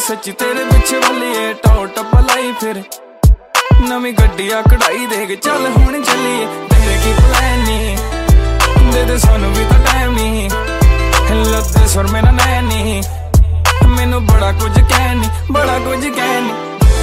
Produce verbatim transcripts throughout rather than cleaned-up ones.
सच्ची तेरे पिछे वाली टॉ टप लाई फिर नवी गड्डिया कढ़ाई देख चल हुण चलीए तेरे की प्लान नी दे दे सानू भी तो टाइम नी लद्दे सुर मेरा नैन नी मैनू बड़ा कुछ कह नी बड़ा कुछ कह नी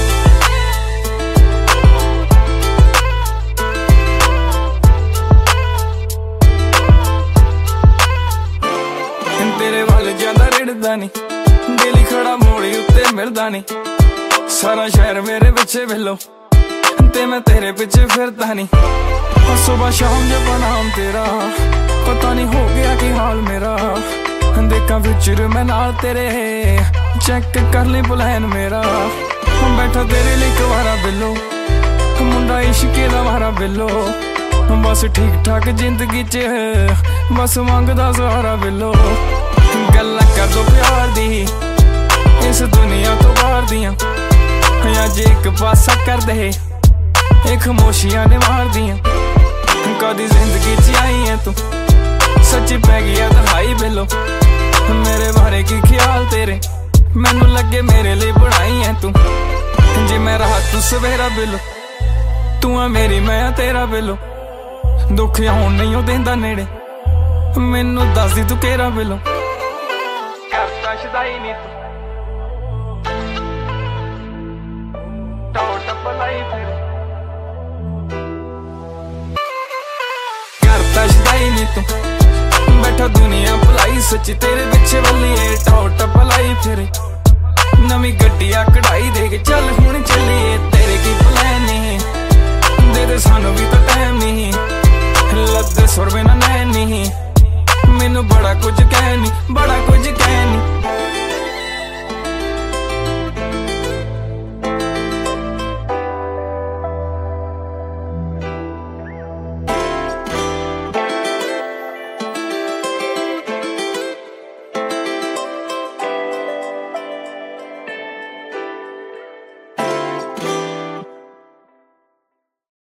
तेरे वाल ज्यादा रिड़दा नी दिल खड़ा मोड़ी उत्ते मिलदा नी सारा शहर मेरे पिछे वेलो ते मैं तेरे पिछे फिरदा नी सुबह शाम जब नाम तेरा पता नहीं हो गया की हाल मेरा देखा फ्यूचर मैं नाल तेरे चेक कर ली प्लान मेरा बैठा तेरे लिए कवारा बिलो मुंडा इश्के दा मारा बिलो बस ठीक ठाक जिंदगी च बस मंगदा सहारा बिलो गल्लां कर दो प्यार दी इस दुनिया तो बाहर दियां अज एक पासा कर दे एक खामोशियां ने मार दियां कदी जिंदगी च आई है तू सच्ची पै गया दहाई बिलो मेरे बारे की ख्याल तेरे मैनू लगे मेरे लिए बनाई है तू जे मैं रहा तू सवेरा बिलो तू है मेरी मैं तेरा बिलो दुख आउण नहीं देंदा नेड़े मैनू दस दी तू केरा बिलो करता शदाई नी तू टॉ टप लाई फिर करता शदाई नी तू बैठा दुनिया भुलाई सच्ची तेरे पिछे वाली टॉ टप लाई फिर नवी गड्डिया कढ़ाई देख चल हुण चलीए तेरे की प्लान नी दे दे सानू भी तो टाइम नी लद्दे सुर मेरा नैन नी मैनू बड़ा कुछ कह नी बड़ा कुछ